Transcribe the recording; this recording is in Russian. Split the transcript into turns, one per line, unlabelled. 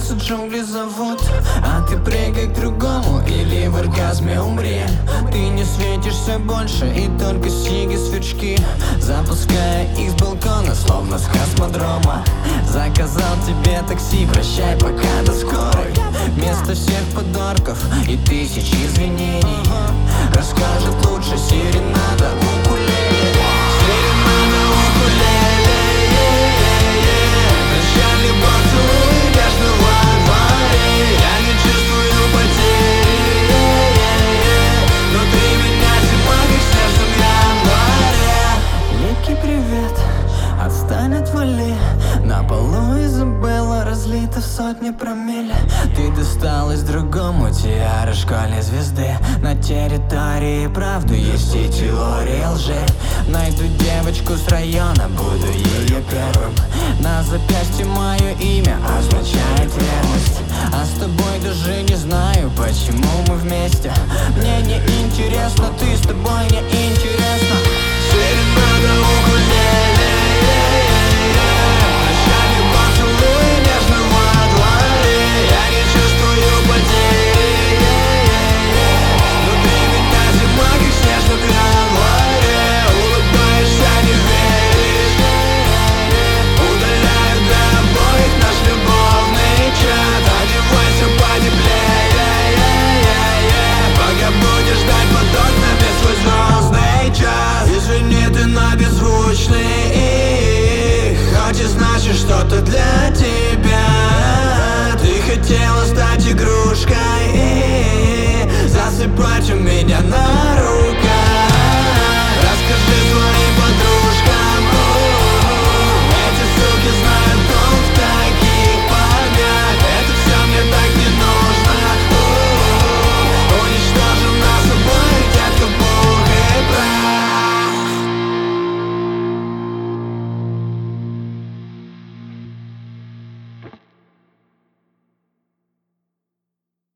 кажется, джунгли зовут, а ты прыгай к другому или в оргазме умри. Ты не светишься больше, и только сиги свечки, запуская их с балкона, словно с космодрома. Заказал тебе такси, прощай, пока, до скорой. Вместо всех подорков и тысяч извинений расскажет лучше серенада укулеле. Серенада укулеле. Прощальный поцелуй нежного дворе. Я не чувствую потери, внутри меня зима, как в снежном январе. Липкий привет, отстань, отвали. На полу Изабелла разлита в сотни промилле. Ты досталась другому, тиара школьной звезды. На территории правды есть и теория лжи. Найду девочку с района, буду ее первым. На запястье мое имя означает верность. А с тобой даже не знаю, почему мы вместе. Мне не интересно, ты с тобой не интересно.